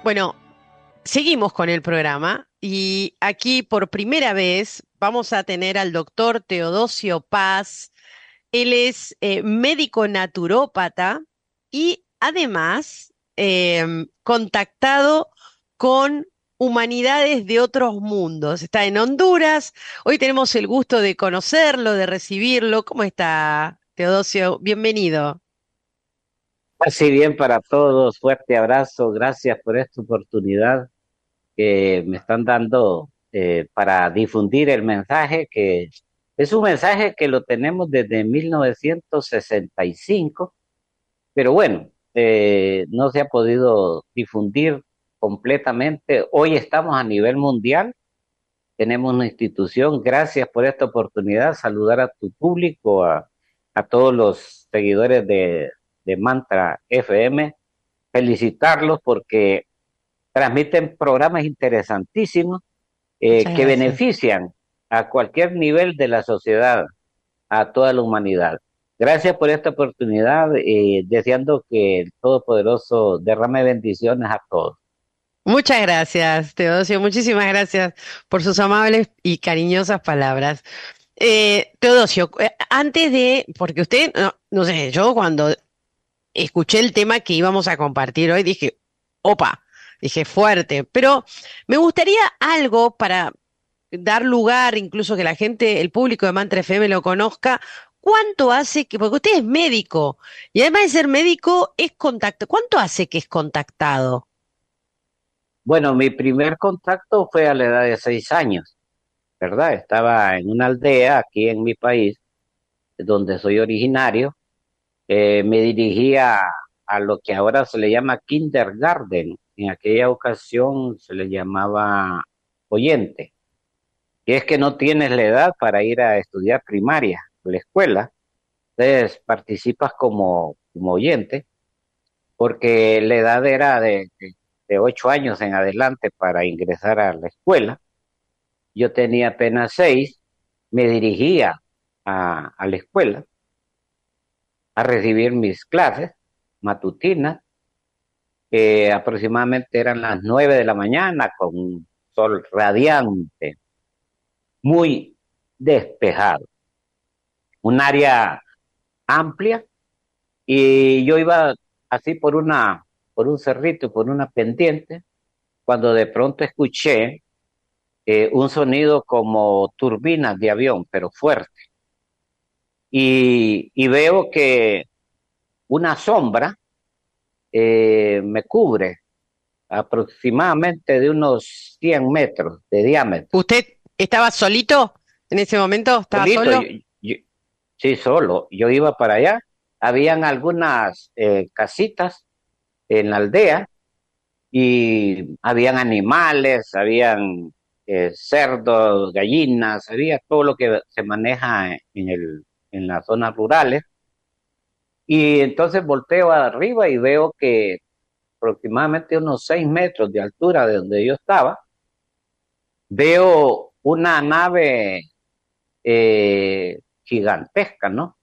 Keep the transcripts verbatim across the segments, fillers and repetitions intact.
Bueno, seguimos con el programa y aquí por primera vez vamos a tener al doctor Teodosio Paz. Él es eh, médico naturópata y además em, contactado con humanidades de otros mundos. Está en Honduras. Hoy tenemos el gusto de conocerlo, de recibirlo. ¿Cómo está, Teodosio? Bienvenido. Así bien para todos, fuerte abrazo, gracias por esta oportunidad que me están dando eh, para difundir el mensaje, que es un mensaje que lo tenemos desde mil novecientos sesenta y cinco, pero bueno, eh, no se ha podido difundir completamente. Hoy estamos a nivel mundial, tenemos una institución, gracias por esta oportunidad, saludar a tu público, a, a todos los seguidores de, de Mantra F M, felicitarlos porque transmiten programas interesantísimos eh, Muchas que gracias. benefician a cualquier nivel de la sociedad, a toda la humanidad. Gracias por esta oportunidad, eh, deseando que el Todopoderoso derrame bendiciones a todos. Muchas gracias, Teodosio. Muchísimas gracias por sus amables y cariñosas palabras. Eh, Teodosio, eh, antes de, porque usted, no, no sé, yo cuando escuché el tema que íbamos a compartir hoy dije, opa, dije fuerte, pero me gustaría algo para dar lugar, incluso que la gente, el público de Mantra F M lo conozca. ¿Cuánto hace que, porque usted es médico y además de ser médico es contacto, ¿cuánto hace que es contactado? Bueno, mi primer contacto fue a la edad de seis años, ¿verdad? Estaba en una aldea aquí en mi país, donde soy originario. Eh, me dirigía a lo que ahora se le llama kindergarten. En aquella ocasión se le llamaba oyente. Y es que no tienes la edad para ir a estudiar primaria, la escuela. Entonces participas como, como oyente, porque la edad era de, de, de ocho años en adelante para ingresar a la escuela. Yo tenía apenas seis, me dirigía a, a la escuela a recibir mis clases matutinas. Eh, aproximadamente eran las nueve de la mañana con un sol radiante, muy despejado, un área amplia, y yo iba así por una, por un cerrito, por una pendiente, cuando de pronto escuché eh, un sonido como turbinas de avión, pero fuerte, y, y veo que una sombra eh, me cubre aproximadamente de unos cien metros de diámetro. ¿Usted estaba solito en ese momento? ¿Estaba Solito, yo, solo? yo- sí, solo. Yo iba para allá. Habían algunas eh, casitas en la aldea y habían animales, habían eh, cerdos, gallinas, había todo lo que se maneja en el, en las zonas rurales. Y entonces volteo arriba y veo que aproximadamente unos seis metros de altura de donde yo estaba, veo una nave eh, gigantesca, ¿no?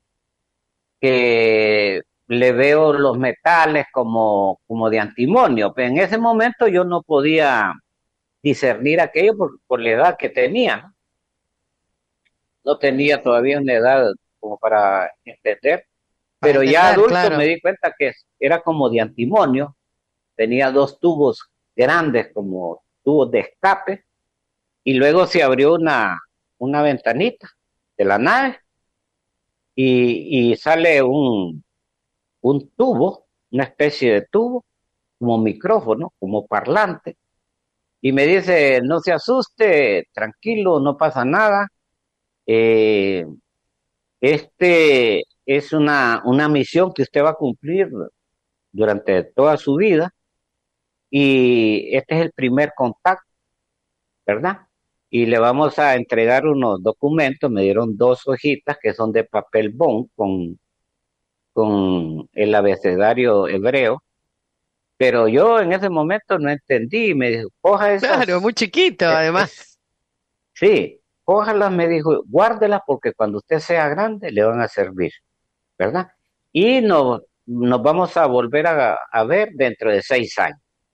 Que le veo los metales como, como de antimonio, pero en ese momento yo no podía discernir aquello por, por la edad que tenía, ¿no? No tenía todavía una edad como para entender, Para pero ya entender, adulto me claro. di cuenta que era como de antimonio, tenía dos tubos grandes como tubos de escape, y luego se abrió una, una ventanita de la nave y, y sale un, un tubo, una especie de tubo, como micrófono, como parlante, y me dice, no se asuste, tranquilo, no pasa nada, eh, este es una, una misión que usted va a cumplir durante toda su vida y este es el primer contacto, ¿verdad? Y le vamos a entregar unos documentos, me dieron dos hojitas que son de papel bond con, con el abecedario hebreo, pero yo en ese momento no entendí, me dijo, coja Claro, muy esas, chiquito, eh, eh, además. sí, cójalas, me dijo, guárdelas porque cuando usted sea grande le van a servir, ¿verdad? Y nos, nos vamos a volver a, a ver dentro de seis años.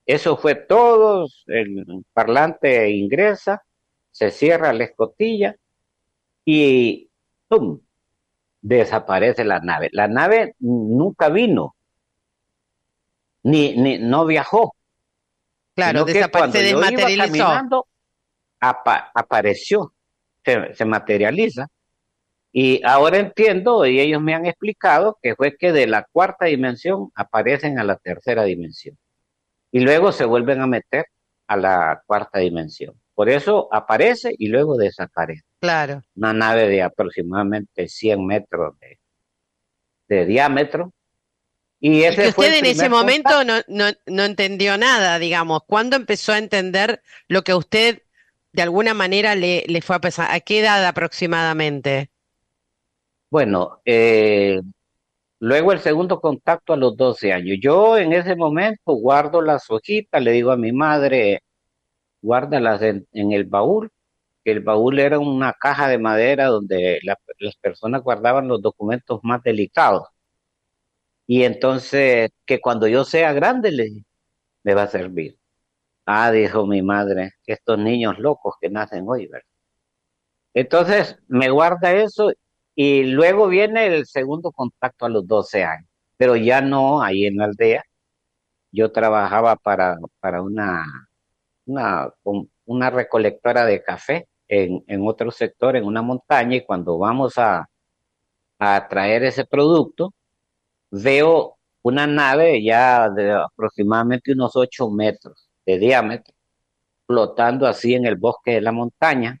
Eso fue todo, el parlante ingresa, se cierra la escotilla y ¡pum! Desaparece la nave. La nave nunca vino, ni, ni no viajó, Claro, sino que desaparece, cuando se yo iba desmaterializó. caminando, apa- apareció, se, se materializa. Y ahora entiendo, y ellos me han explicado, que fue que de la cuarta dimensión aparecen a la tercera dimensión. Y luego se vuelven a meter a la cuarta dimensión. Por eso aparece y luego desaparece. Claro. Una nave de aproximadamente cien metros de, de diámetro. Y Y que ese fue usted el en ese primer momento contacto. no, no, no entendió nada, digamos. ¿Cuándo empezó a entender lo que a usted de alguna manera le, le fue a pesar? ¿A qué edad aproximadamente? Bueno, eh, luego el segundo contacto a los doce años. Yo en ese momento guardo las hojitas, le digo a mi madre, guárdalas en, en el baúl, que el baúl era una caja de madera donde la- las personas guardaban los documentos más delicados. Y entonces, que cuando yo sea grande le, me va a servir. Ah, dijo mi madre, estos niños locos que nacen hoy, ¿verdad? Entonces, me guarda eso y luego viene el segundo contacto a los doce años, pero ya no ahí en la aldea. Yo trabajaba para, para una, una, un- una recolectora de café en, en otro sector, en una montaña, y cuando vamos a, a traer ese producto, veo una nave ya de aproximadamente unos ocho metros de diámetro, flotando así en el bosque de la montaña,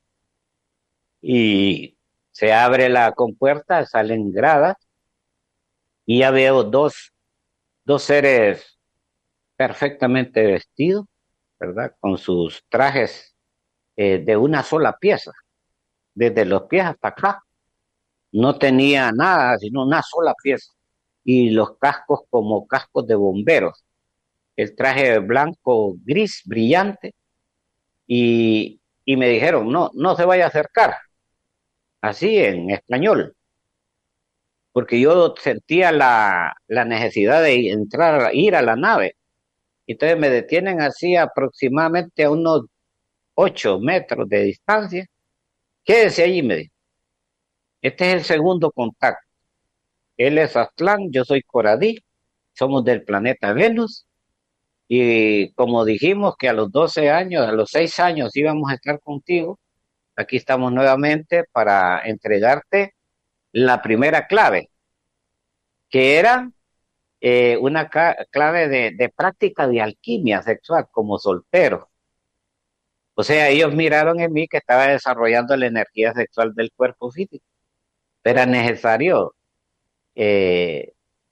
y se abre la compuerta, salen gradas, y ya veo dos, dos seres perfectamente vestidos, ¿verdad? Con sus trajes eh, de una sola pieza, desde los pies hasta acá. No tenía nada, sino una sola pieza. Y los cascos como cascos de bomberos. El traje blanco gris, brillante. Y, y me dijeron, no, no se vaya a acercar. Así en español. Porque yo sentía la, la necesidad de entrar, ir a la nave. Entonces me detienen así aproximadamente a unos ocho metros de distancia. Quédese allí, me dijo. Este es el segundo contacto. Él es Aztlán, yo soy Coradí, somos del planeta Venus. Y como dijimos que a los doce años, a los seis años íbamos a estar contigo, aquí estamos nuevamente para entregarte la primera clave, que era eh, una ca- clave de, de práctica de alquimia sexual como soltero. O sea, ellos miraron en mí que estaba desarrollando la energía sexual del cuerpo físico. Era necesario eh,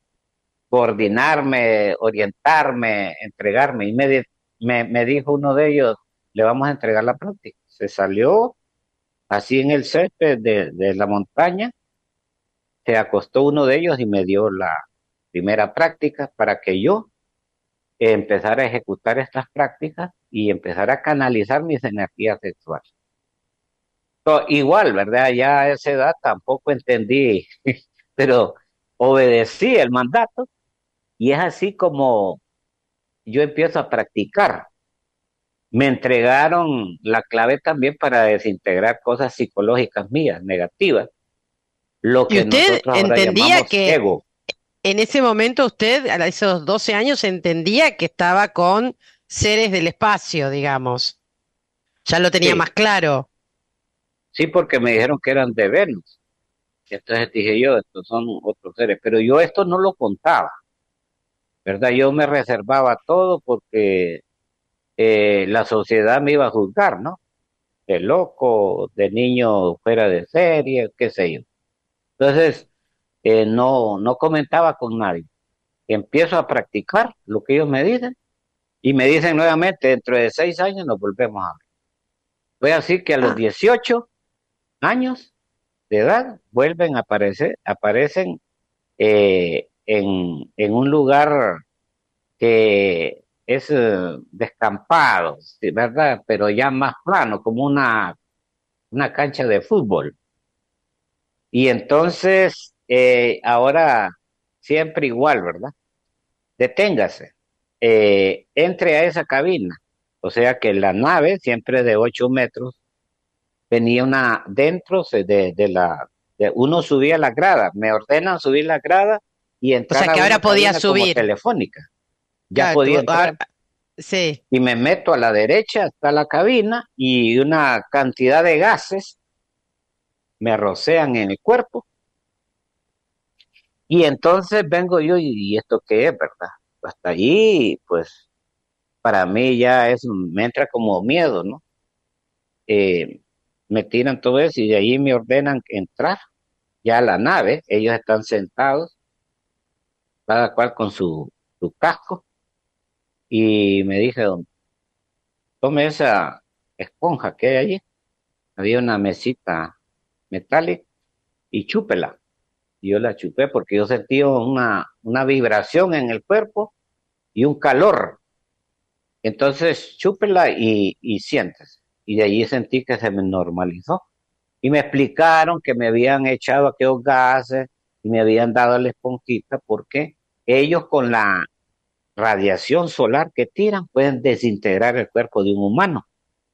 coordinarme, orientarme, entregarme. Y me, di- me, me dijo uno de ellos, le vamos a entregar la práctica. Se salió así en el césped de, de la montaña, se acostó uno de ellos y me dio la primera práctica para que yo empezara a ejecutar estas prácticas y empezar a canalizar mis energías sexuales. So, igual, ¿verdad? Ya a esa edad tampoco entendí, pero obedecí el mandato y es así como yo empiezo a practicar. Me entregaron la clave también para desintegrar cosas psicológicas mías, negativas, lo ¿Y que usted nosotros ahora entendía llamamos que ego. en ese momento usted, a esos doce años, entendía que estaba con seres del espacio, digamos? Ya lo tenía más Sí, claro. sí, porque me dijeron que eran de Venus. Entonces dije yo, estos son otros seres, pero yo esto no lo contaba, ¿verdad? Yo me reservaba todo porque eh, la sociedad me iba a juzgar, ¿no? De loco, de niño fuera de serie, qué sé yo. Entonces, eh, no, no comentaba con nadie. Empiezo a practicar lo que ellos me dicen y me dicen nuevamente, dentro de seis años nos volvemos a ver. Fue así que a los Ah, dieciocho años de edad vuelven a aparecer, aparecen eh, en, en un lugar que es eh, descampado, sí, ¿verdad? Pero ya más plano, como una, una cancha de fútbol. Y entonces, eh, ahora siempre igual, ¿verdad? Deténgase. eh, entre a esa cabina. O sea que la nave, siempre de ocho metros, tenía una, dentro se- de, de la, de- uno subía la grada, me ordenan subir la grada y O entrar sea a que ahora una podía cabina como subir. telefónica. Ya Claro, podía tú- entrar ahora- sí. y me meto a la derecha, está la cabina y una cantidad de gases me rocean en el cuerpo y entonces vengo yo y, y esto qué es, ¿verdad? Hasta allí, pues para mí ya es, me entra como miedo, ¿no? Eh, Me tiran todo eso y de ahí me ordenan entrar ya a la nave, ellos están sentados, cada cual con su, su casco, y me dijeron, tome esa esponja que hay allí, había una mesita metálica, y chúpela. Y yo la chupé porque yo sentía una, una vibración en el cuerpo y un calor. Entonces, chúpela y, y sientes. Y de allí sentí que se me normalizó. Y me explicaron que me habían echado aquellos gases y me habían dado la esponjita porque ellos con la radiación solar que tiran pueden desintegrar el cuerpo de un humano.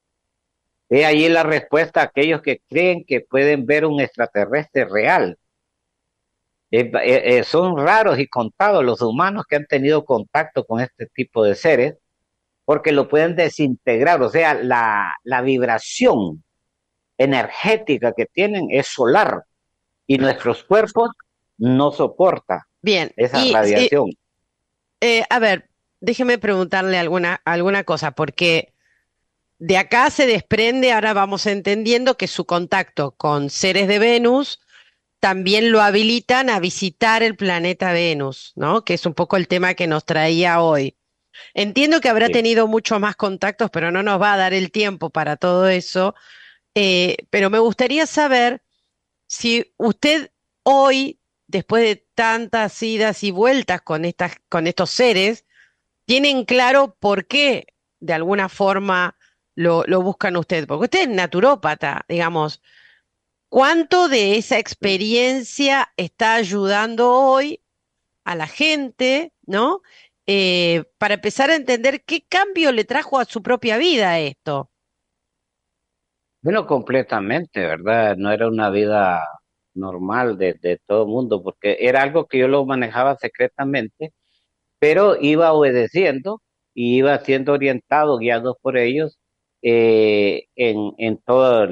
He ahí la respuesta a aquellos que creen que pueden ver un extraterrestre real. Eh, eh, eh, son raros y contados los humanos que han tenido contacto con este tipo de seres porque lo pueden desintegrar, o sea, la, la vibración energética que tienen es solar y nuestros cuerpos no soporta Bien. esa Y eh, radiación. eh, a ver, déjeme preguntarle alguna, alguna cosa, porque de acá se desprende, ahora vamos entendiendo que su contacto con seres de Venus también lo habilitan a visitar el planeta Venus, ¿no? Que es un poco el tema que nos traía hoy. Entiendo que habrá Sí. tenido muchos más contactos, pero no nos va a dar el tiempo para todo eso. Eh, pero me gustaría saber si usted hoy, después de tantas idas y vueltas con estas, con estos seres, tienen claro por qué de alguna forma lo, lo buscan usted, porque usted es naturópata, digamos. ¿Cuánto de esa experiencia está ayudando hoy a la gente, ¿no? Eh, para empezar a entender qué cambio le trajo a su propia vida esto. Bueno, completamente, ¿verdad? No era una vida normal de, de todo el mundo, porque era algo que yo lo manejaba secretamente, pero iba obedeciendo y iba siendo orientado, guiado por ellos eh, en, en toda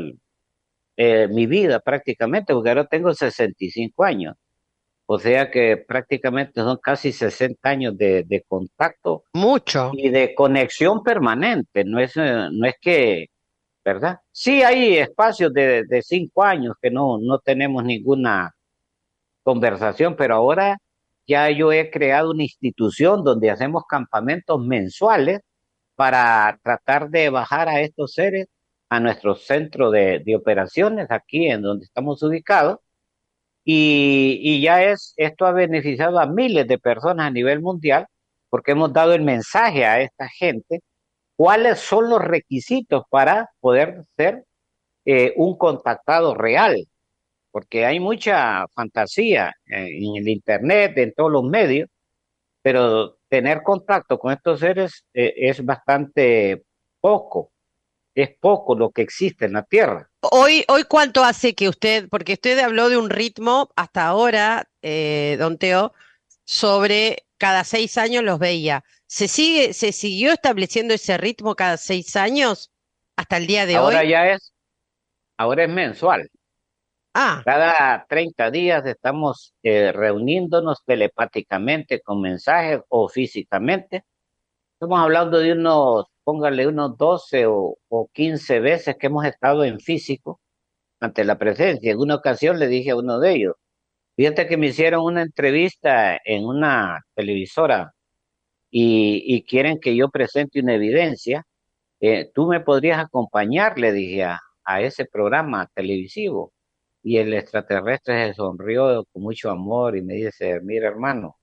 mi vida prácticamente, porque ahora tengo sesenta y cinco años. O sea que prácticamente son casi sesenta años de, de contacto Mucho. y de conexión permanente. No es, eh, no es que, ¿verdad? Sí hay espacios de, de cinco años que no, no tenemos ninguna conversación, pero ahora ya yo he creado una institución donde hacemos campamentos mensuales para tratar de bajar a estos seres a nuestro centro de, de operaciones aquí en donde estamos ubicados y, y ya es, esto ha beneficiado a miles de personas a nivel mundial porque hemos dado el mensaje a esta gente cuáles son los requisitos para poder ser eh, un contactado real, porque hay mucha fantasía eh, en el Internet, en todos los medios, pero tener contacto con estos seres eh, es bastante poco, es poco lo que existe en la Tierra. Hoy, hoy ¿cuánto hace que usted, porque usted habló de un ritmo hasta ahora, eh, don Teo, sobre cada seis años los veía. ¿Se sigue, se siguió estableciendo ese ritmo cada seis años hasta el día de Ahora hoy? ya es, ahora es mensual. Ah, Cada treinta días estamos eh, reuniéndonos telepáticamente con mensajes o físicamente. Estamos hablando de unos, póngale unos doce o, o quince veces que hemos estado en físico ante la presencia. En una ocasión le dije a uno de ellos, fíjate que me hicieron una entrevista en una televisora y, y quieren que yo presente una evidencia. Eh, ¿tú me podrías acompañar? Le dije a, a ese programa televisivo. Y el extraterrestre se sonrió con mucho amor y me dice, mira hermano,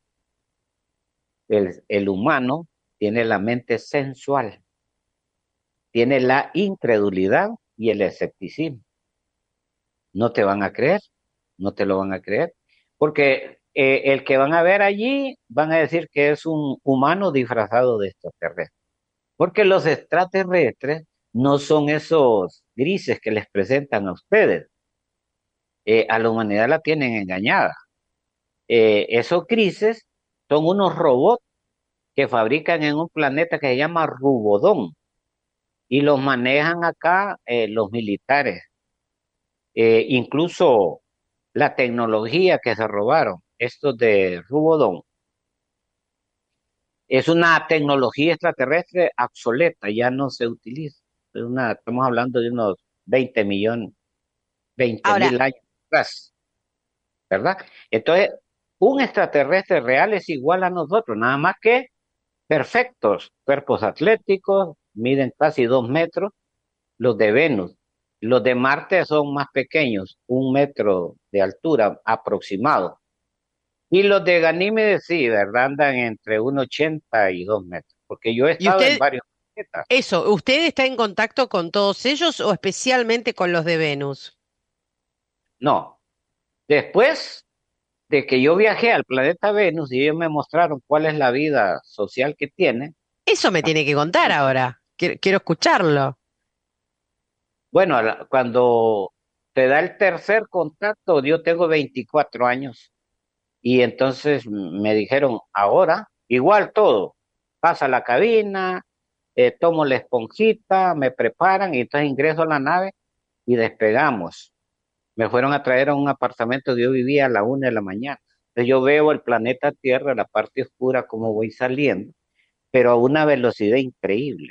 el, el humano tiene la mente sensual, tiene la incredulidad y el escepticismo. No te van a creer, no te lo van a creer, porque eh, el que van a ver allí van a decir que es un humano disfrazado de extraterrestre. Porque los extraterrestres no son esos grises que les presentan a ustedes. Eh, a la humanidad la tienen engañada. Eh, esos grises son unos robots que fabrican en un planeta que se llama Rubodón y los manejan acá eh, los militares. Eh, incluso la tecnología que se robaron, estos de Rubodón, es una tecnología extraterrestre obsoleta, ya no se utiliza. Es una, estamos hablando de unos veinte millones, veinte Ahora, mil años atrás, ¿verdad? Entonces, un extraterrestre real es igual a nosotros, nada más que perfectos, cuerpos atléticos, miden casi dos metros, los de Venus. Los de Marte son más pequeños, un metro de altura aproximado. Y los de Ganímedes sí, ¿verdad? Andan entre uno ochenta y dos metros, porque yo he ¿y estado en usted, varios planetas. eso, usted está en contacto con todos ellos o especialmente con los de Venus? No, después de que yo viajé al planeta Venus y ellos me mostraron cuál es la vida social que tiene, Eso me tiene que contar ahora. Quiero, quiero escucharlo. bueno, a la- cuando te da el tercer contacto, yo tengo veinticuatro años y entonces me dijeron, ahora, igual todo, pasa a la cabina, eh, tomo la esponjita, me preparan y entonces ingreso a la nave y despegamos. Me fueron a traer a un apartamento que yo vivía a la una de la mañana. Entonces yo veo el planeta Tierra, la parte oscura, como voy saliendo, pero a una velocidad increíble.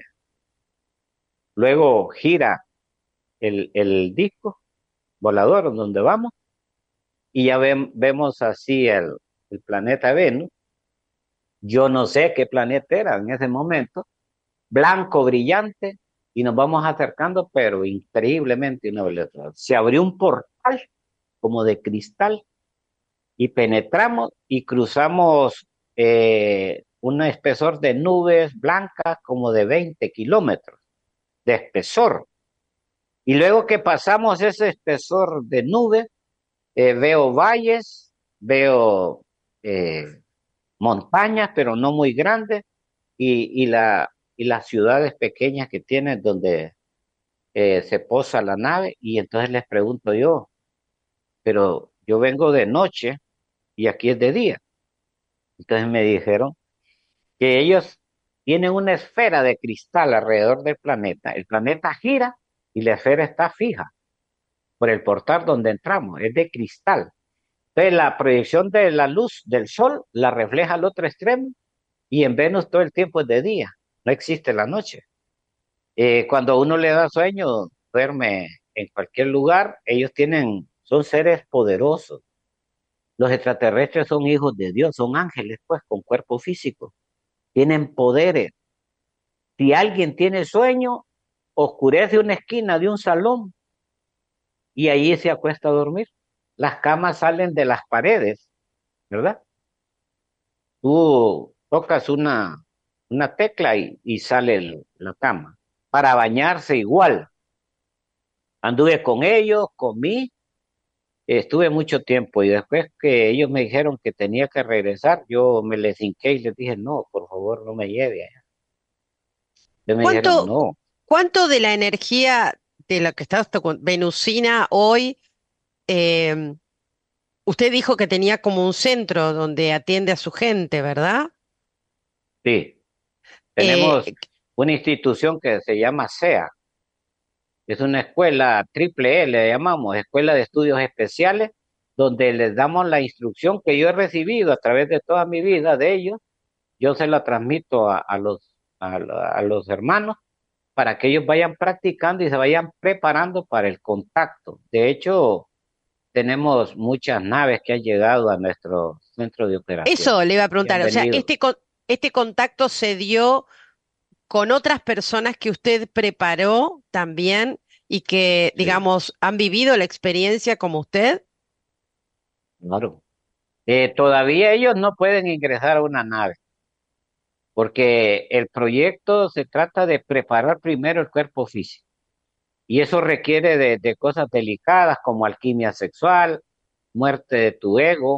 Luego gira el, el disco volador donde vamos y ya ven- vemos así el, el planeta Venus. Yo no sé qué planeta era en ese momento, blanco, brillante, y nos vamos acercando, pero increíblemente una velocidad. Se abrió un portal como de cristal y penetramos y cruzamos eh, un espesor de nubes blancas como de veinte kilómetros de espesor. Y luego que pasamos ese espesor de nubes, eh, veo valles, veo eh, montañas, pero no muy grandes, y, y, la, y las ciudades pequeñas que tienen donde eh, se posa la nave. Y entonces les pregunto yo, pero yo vengo de noche y aquí es de día. Entonces me dijeron que ellos tienen una esfera de cristal alrededor del planeta. El planeta gira y la esfera está fija por el portal donde entramos, es de cristal. Entonces la proyección de la luz del sol la refleja al otro extremo y en Venus todo el tiempo es de día, no existe la noche. Eh, cuando a uno le da sueño, duerme en cualquier lugar, ellos tienen, son seres poderosos. Los extraterrestres son hijos de Dios, son ángeles, pues, con cuerpo físico. Tienen poderes. Si alguien tiene sueño, oscurece una esquina de un salón y allí se acuesta a dormir. Las camas salen de las paredes, ¿verdad? Tú tocas una, una tecla y, y sale el- la cama. Para bañarse igual. Anduve con ellos, comí, estuve mucho tiempo y después que ellos me dijeron que tenía que regresar, yo me les hinqué y les dije, no, por favor, no me lleve allá. Ellos me dijeron, ¿Cuánto, no, cuánto de la energía de lo que está hasta con- venusina hoy, eh, usted dijo que tenía como un centro donde atiende a su gente, ¿verdad? sí, Eh, tenemos una institución que se llama S E A, es una escuela triple E, le llamamos, Escuela de Estudios Especiales, donde les damos la instrucción que yo he recibido a través de toda mi vida de ellos, yo se la transmito a, a los, a, la- a los hermanos para que ellos vayan practicando y se vayan preparando para el contacto. De hecho, tenemos muchas naves que han llegado a nuestro centro de operación eso le iba a y han preguntar, o sea, venido. este, con- este contacto se dio con otras personas que usted preparó también y que, Sí, digamos, han vivido la experiencia como usted. claro. Eh, todavía ellos no pueden ingresar a una nave porque el proyecto se trata de preparar primero el cuerpo físico y eso requiere de, de cosas delicadas como alquimia sexual, muerte de tu ego,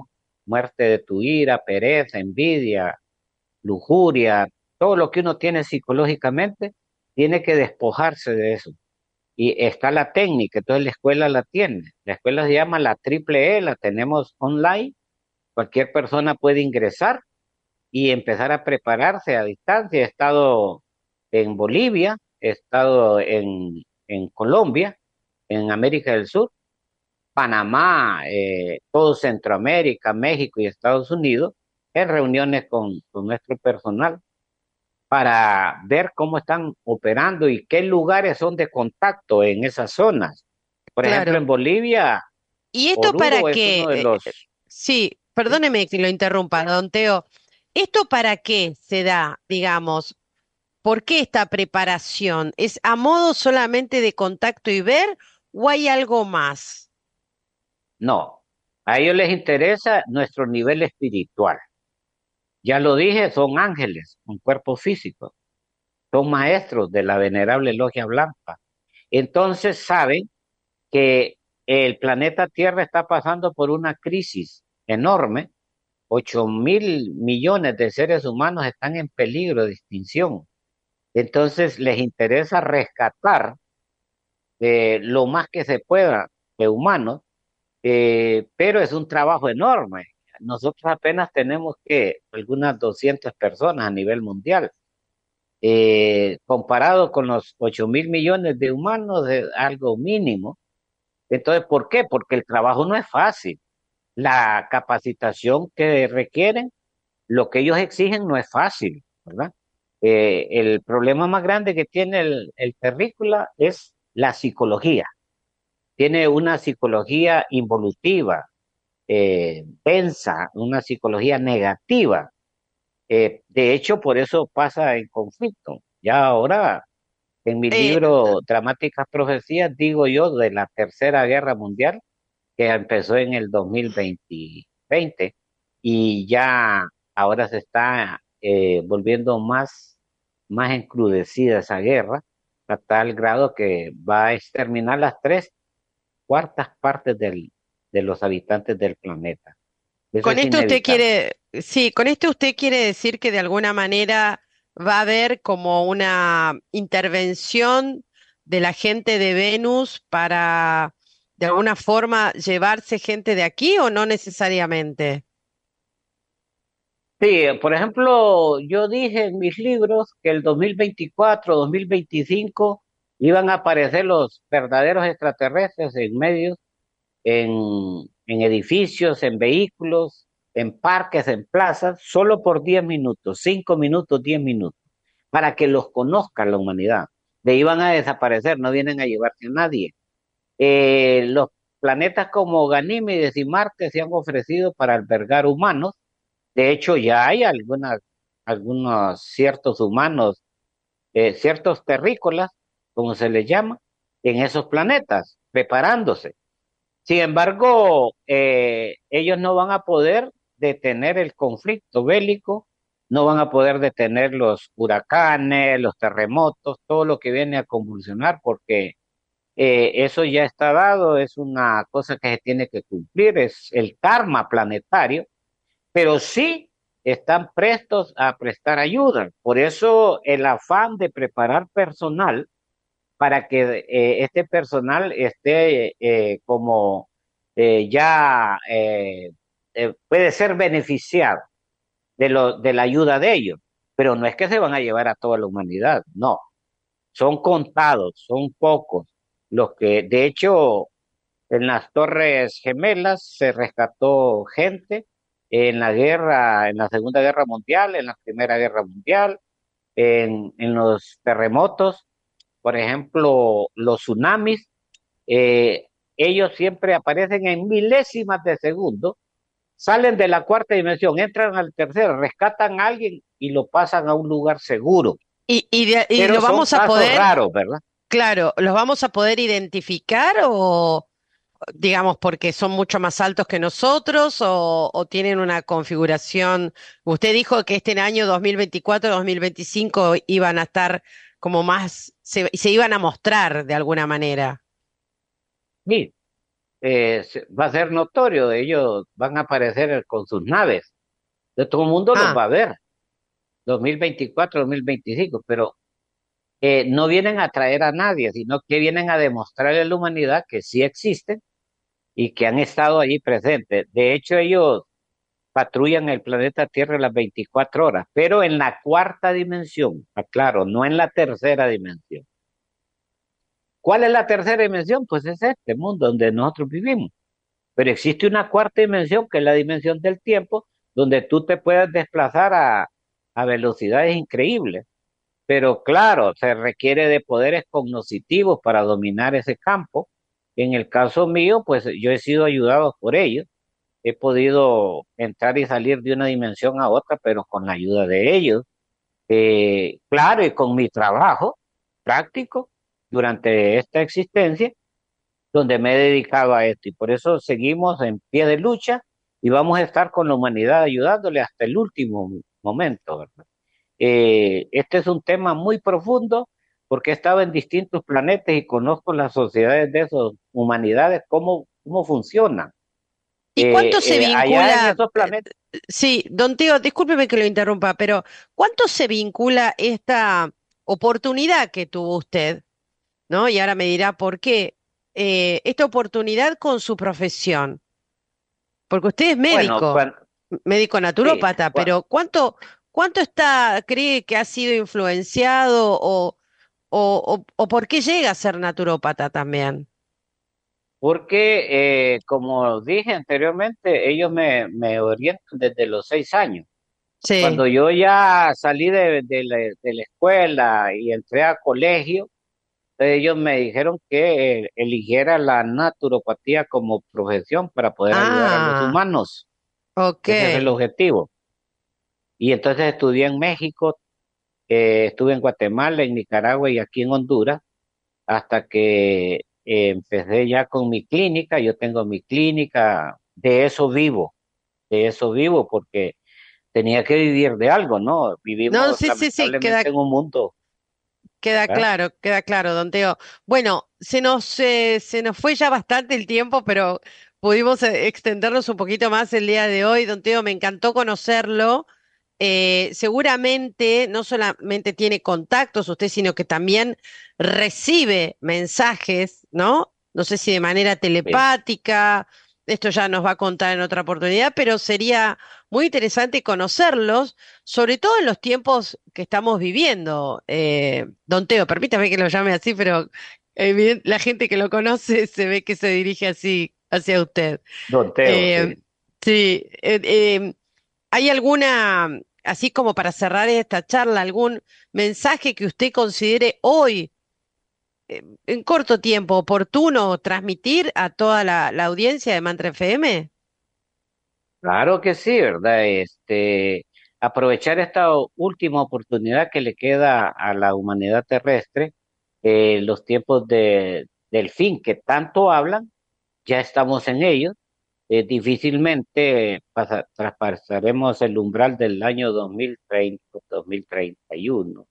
muerte de tu ira, pereza, envidia, lujuria, todo lo que uno tiene psicológicamente, tiene que despojarse de eso. Y está la técnica, entonces la escuela la tiene. La escuela se llama la Triple E, la tenemos online. Cualquier persona puede ingresar y empezar a prepararse a distancia. He estado en Bolivia, he estado en, en Colombia, en América del Sur, Panamá, eh, todo Centroamérica, México y Estados Unidos, en reuniones con, con nuestro personal para ver cómo están operando y qué lugares son de contacto en esas zonas. Por ejemplo, claro. en Bolivia, ¿Y esto para Oruro es qué? uno de Eh, los... eh, sí, ¿sí? perdóneme que lo interrumpa, don Teo. ¿Esto para qué se da, digamos? ¿Por qué esta preparación? ¿Es a modo solamente de contacto y ver o hay algo más? No, a ellos les interesa nuestro nivel espiritual. Ya lo dije, son ángeles, un cuerpo físico, son maestros de la venerable logia blanca. Entonces saben que el planeta Tierra está pasando por una crisis enorme. Ocho mil millones de seres humanos están en peligro de extinción. Entonces les interesa rescatar eh, lo más que se pueda de humanos, eh, pero es un trabajo enorme. Nosotros apenas tenemos que algunas doscientas personas a nivel mundial. Eh, comparado con los ocho mil millones de humanos, es algo mínimo. Entonces, ¿por qué? Porque el trabajo no es fácil. La capacitación que requieren, lo que ellos exigen no es fácil, ¿verdad? Eh, el problema más grande que tiene el, el terrícola es la psicología. Tiene una psicología involutiva, eh, densa, una psicología negativa. Eh, de hecho, por eso pasa en conflicto. Ya ahora, en mi Eh, libro Dramáticas Profecías, digo yo de la Tercera Guerra Mundial, que empezó en el dos mil veinte, veinte, y ya ahora se está eh, volviendo más, más encrudecida esa guerra, a tal grado que va a exterminar las tres cuartas partes del, de los habitantes del planeta. Eso con es esto usted inevitable. quiere, sí, con esto usted quiere decir que de alguna manera va a haber como una intervención de la gente de Venus para de alguna forma llevarse gente de aquí o no necesariamente. Sí, por ejemplo, yo dije en mis libros que el dos mil veinticuatro, dos mil veinticinco iban a aparecer los verdaderos extraterrestres en medios, en, en edificios, en vehículos, en parques, en plazas, solo por diez minutos, cinco minutos, diez minutos, para que los conozca la humanidad. De ahí van a desaparecer, no vienen a llevarse a nadie. Eh, los planetas como Ganímedes y Marte se han ofrecido para albergar humanos. De hecho, ya hay algunas, algunos ciertos humanos, eh, ciertos terrícolas, como se les llama, en esos planetas, preparándose. Sin embargo, eh, ellos no van a poder detener el conflicto bélico, no van a poder detener los huracanes, los terremotos, todo lo que viene a convulsionar, porque eh, eso ya está dado, es una cosa que se tiene que cumplir, es el karma planetario, pero sí están prestos a prestar ayuda. Por eso el afán de preparar personal para que eh, este personal esté eh, como eh, ya eh, eh, puede ser beneficiado de, lo, de la ayuda de ellos. Pero no es que se van a llevar a toda la humanidad, no. Son contados, son pocos los que, de hecho, en las Torres Gemelas se rescató gente en la guerra, en la Segunda Guerra Mundial, en la Primera Guerra Mundial, en, en los terremotos, por ejemplo, los tsunamis, eh, ellos siempre aparecen en milésimas de segundo, salen de la cuarta dimensión, entran al tercero, rescatan a alguien y lo pasan a un lugar seguro. Y, y, de- y Pero lo son vamos a casos poder, raros, ¿verdad? claro, los vamos a poder identificar o digamos porque son mucho más altos que nosotros o, o tienen una configuración. Usted dijo que este año dos mil veinticuatro, dos mil veinticinco iban a estar como más, se, se iban a mostrar de alguna manera. Sí, eh, se- va a ser notorio, ellos van a aparecer con sus naves, de todo el mundo los Ah, va a ver, dos mil veinticuatro, dos mil veinticinco, pero eh, no vienen a traer a nadie, sino que vienen a demostrarle a la humanidad que sí existen y que han estado allí presentes. De hecho, ellos patrullan el planeta Tierra las veinticuatro horas, pero en la cuarta dimensión, aclaro, no en la tercera dimensión. ¿Cuál es la tercera dimensión? Pues es este mundo donde nosotros vivimos. Pero existe una cuarta dimensión, que es la dimensión del tiempo, donde tú te puedes desplazar a, a velocidades increíbles. Pero claro, se requiere de poderes cognitivos para dominar ese campo. En el caso mío, pues yo he sido ayudado por ellos. He podido entrar y salir de una dimensión a otra, pero con la ayuda de ellos. Eh, claro, y con mi trabajo práctico durante esta existencia, donde me he dedicado a esto. Y por eso seguimos en pie de lucha y vamos a estar con la humanidad ayudándole hasta el último momento, ¿verdad? Eh, este es un tema muy profundo porque he estado en distintos planetas y conozco las sociedades de esas humanidades, cómo, cómo funcionan. ¿y cuánto se Eh, eh, allá en vincula? esos planetas, Sí, don Teo, discúlpeme que lo interrumpa, pero ¿cuánto se vincula esta oportunidad que tuvo usted, ¿no? Y ahora me dirá por qué, eh, esta oportunidad con su profesión, porque usted es bueno, médico, cuando, médico sí, naturópata, cua- pero ¿cuánto, cuánto está, cree que ha sido influenciado o, o, o, o por qué llega a ser naturópata también? porque eh, como dije anteriormente, ellos me, me orientan desde los seis años. Sí. Cuando yo ya salí de, de la, de la escuela y entré a colegio, ellos me dijeron que eh, eligiera la naturopatía como profesión para poder ayudar a los Ah, humanos. ok. Ese es el objetivo. Y entonces estudié en México, eh, estuve en Guatemala, en Nicaragua y aquí en Honduras, hasta que eh, empecé ya con mi clínica. Yo tengo mi clínica, de eso vivo, de eso vivo, porque tenía que vivir de algo, ¿no? No, Vivimos sí, sí, sí, queda, lamentablemente en un mundo, queda ¿verdad? claro, queda claro, don Teo. Bueno, se nos, eh, se nos fue ya bastante el tiempo, pero pudimos eh, extendernos un poquito más el día de hoy. Don Teo, me encantó conocerlo. Eh, seguramente no solamente tiene contactos usted, sino que también recibe mensajes, ¿no? No sé si de manera Sí. telepática, esto ya nos va a contar en otra oportunidad, pero sería muy interesante conocerlos, sobre todo en los tiempos que estamos viviendo. Eh, don Teo, permítame que lo llame así, pero evident- la gente que lo conoce se ve que se dirige así hacia usted. Don Teo, Eh, sí. sí, eh, eh, ¿hay alguna, así como para cerrar esta charla, algún mensaje que usted considere hoy, eh, en corto tiempo, oportuno transmitir a toda la, la audiencia de Mantra F M? Claro que sí, ¿verdad? Este, aprovechar esta o- última oportunidad que le queda a la humanidad terrestre, eh, los tiempos de, del fin que tanto hablan, ya estamos en ellos. Eh, difícilmente pasa- traspasaremos el umbral del año dos mil treinta, dos mil treinta y uno.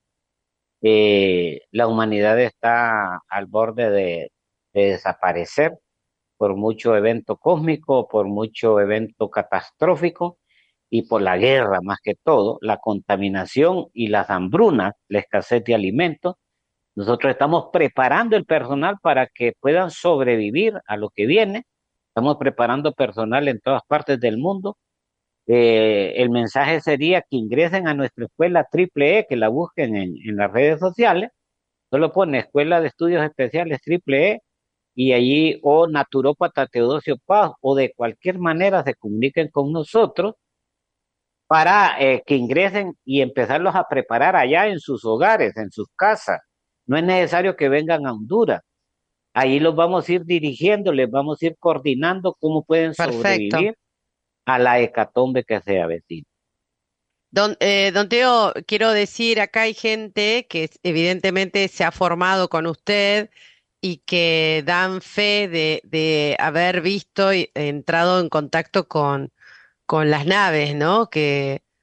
Eh, la humanidad está al borde de de desaparecer por mucho evento cósmico, por mucho evento catastrófico y por la guerra más que todo, la contaminación y las hambrunas, la escasez de alimentos. Nosotros estamos preparando el personal para que puedan sobrevivir a lo que viene. Estamos preparando personal en todas partes del mundo. Eh, el mensaje sería que ingresen a nuestra escuela triple E, que la busquen en, en las redes sociales. Solo pone Escuela de Estudios Especiales triple E y allí o naturópata Teodosio Paz o de cualquier manera se comuniquen con nosotros para eh, que ingresen y empezarlos a preparar allá en sus hogares, en sus casas. No es necesario que vengan a Honduras. Ahí los vamos a ir dirigiendo, les vamos a ir coordinando cómo pueden Perfecto. sobrevivir a la hecatombe que se avecina. Don, eh, don Teo, quiero decir, acá hay gente que es- evidentemente se ha formado con usted y que dan fe de, de haber visto y entrado en contacto con, con las naves, ¿no? Que,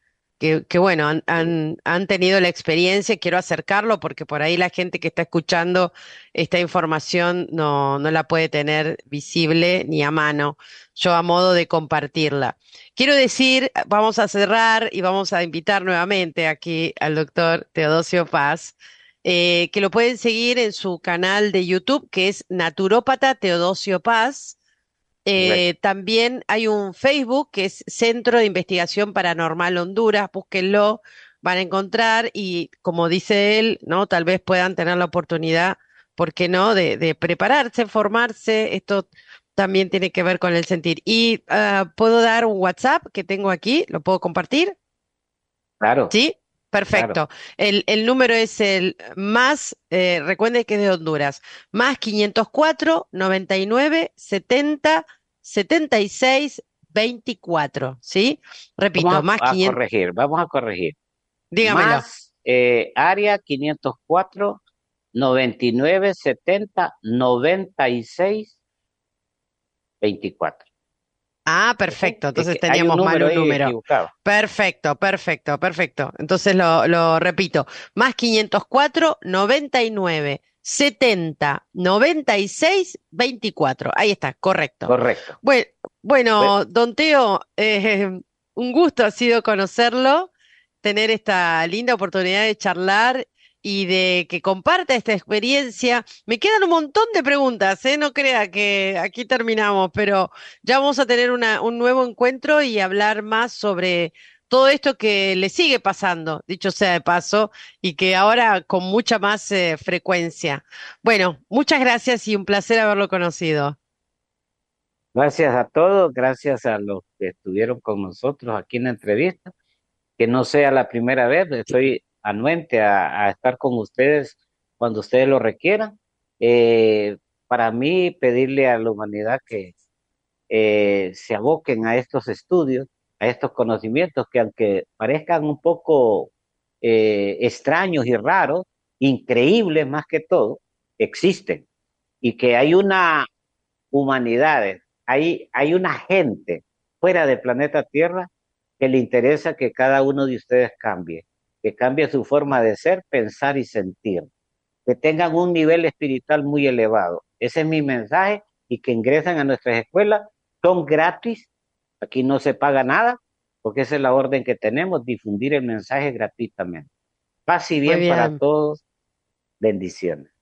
que, que bueno, han, han, han tenido la experiencia, quiero acercarlo porque por ahí la gente que está escuchando esta información no, no la puede tener visible ni a mano, yo a modo de compartirla. Quiero decir, vamos a cerrar y vamos a invitar nuevamente aquí al doctor Teodosio Paz, eh, que lo pueden seguir en su canal de YouTube, que es Naturópata Teodosio Paz. Correcto. Eh, también hay un Facebook que es Centro de Investigación Paranormal Honduras, búsquenlo, van a encontrar y como dice él, ¿no? Tal vez puedan tener la oportunidad, ¿por qué no?, de, de prepararse, formarse. Esto también tiene que ver con el sentir. Y ah, puedo dar un WhatsApp que tengo aquí, ¿lo puedo compartir? Claro, ¿Sí? claro. Perfecto. El, el número es el más, eh, recuerde que es de Honduras, más quinientos cuatro, noventa y nueve, setenta, setenta y seis, veinticuatro, ¿sí? Vamos Repito, más a, a quinientos, corregir, vamos a corregir. dígamelo. Más eh, área quinientos cuatro, noventa y nueve, setenta, noventa y seis, veinticuatro. Ah, ¿Ok? perfecto. Es Entonces que hay un teníamos mal número un ahí número. equivocado. Perfecto, perfecto, perfecto. Entonces lo, lo repito. Más quinientos cuatro, noventa y nueve, setenta, noventa y seis, veinticuatro. Ahí está, correcto. Correcto. Bueno, Bueno, bueno, don Teo, eh, un gusto ha sido conocerlo, tener esta linda oportunidad de charlar y de que comparta esta experiencia. Me quedan un montón de preguntas, ¿eh? No crea que aquí terminamos, pero ya vamos a tener una- un nuevo encuentro y hablar más sobre todo esto que le sigue pasando, dicho sea de paso, y que ahora con mucha más eh, frecuencia. Bueno, muchas gracias y un placer haberlo conocido. gracias a todos, gracias a los que estuvieron con nosotros aquí en la entrevista. Que no sea la primera vez, estoy anuente a, a estar con ustedes cuando ustedes lo requieran. Eh, para mí, pedirle a la humanidad que eh, se aboquen a estos estudios, a estos conocimientos que aunque parezcan un poco eh, extraños y raros, increíbles más que todo, existen y que hay una humanidad, hay, hay una gente fuera del planeta Tierra que le interesa que cada uno de ustedes cambie, que cambie su forma de ser, pensar y sentir, que tengan un nivel espiritual muy elevado. Ese es mi mensaje y que ingresen a nuestras escuelas. Son gratis, aquí no se paga nada, porque esa es la orden que tenemos, difundir el mensaje gratuitamente. Paz y Muy bien para bien. todos, bendiciones.